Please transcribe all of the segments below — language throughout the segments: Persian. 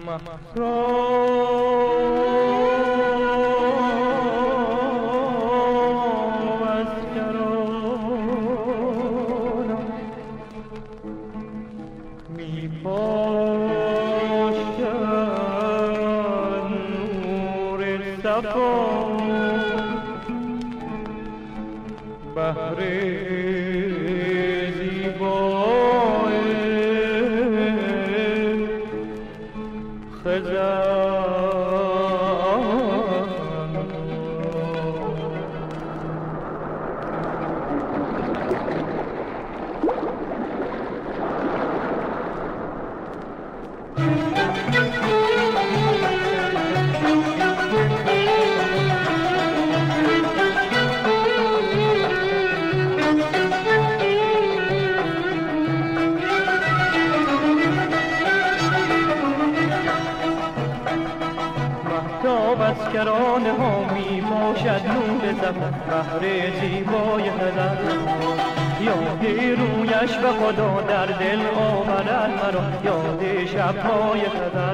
کرانه ها می باشد نور زفر بهر زیبای خزر یاد رویش به خدا در دل آورد مرا یاد شبهای خزر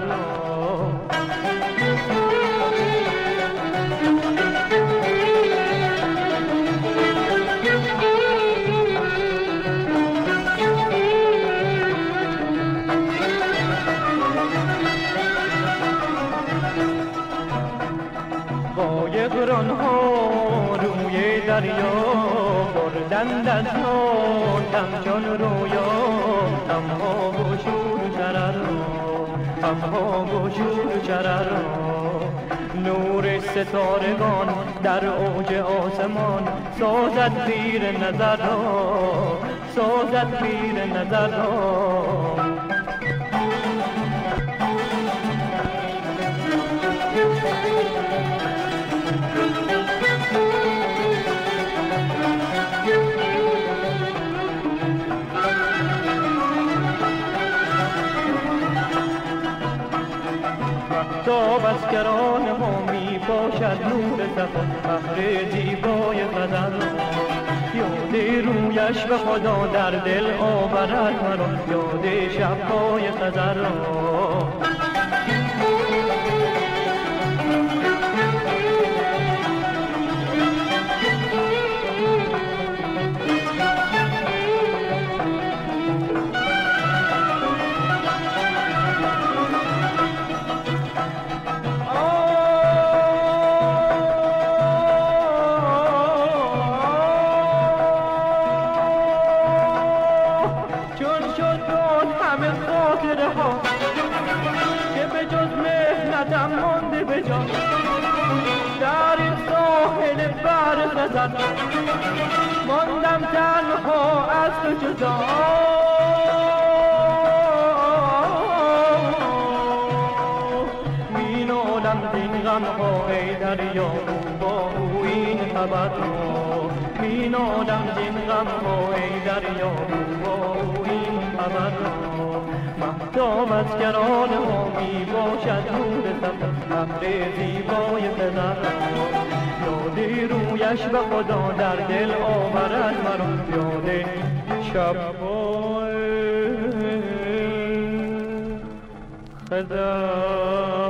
قایقران ها روی دریا بردند از ناتم جان رویا همها و شور شرر همها و شور شرر نور ستارگان در اوج آسمان سازد پیر نظر را سازد پیر نظر را تاب از کرانه ها می باشد نور زفر بهر زیبای غزل یاد رویش به خدا در دل آورد مرا یاد شبهای خزر که به جز مهنتم مانده به جان در این ساحل بحر خزر ماندم تنها از تو جدا می نالم زین غم ها ای دریا با او این خبر می نالم زین غم ها ای دریا با او این خبر مهتاب از کرانه ها می باشد نور زفر ابر زیبای خزر یاد رویش به خدا در دل آورد مرا یاد شبهای خزر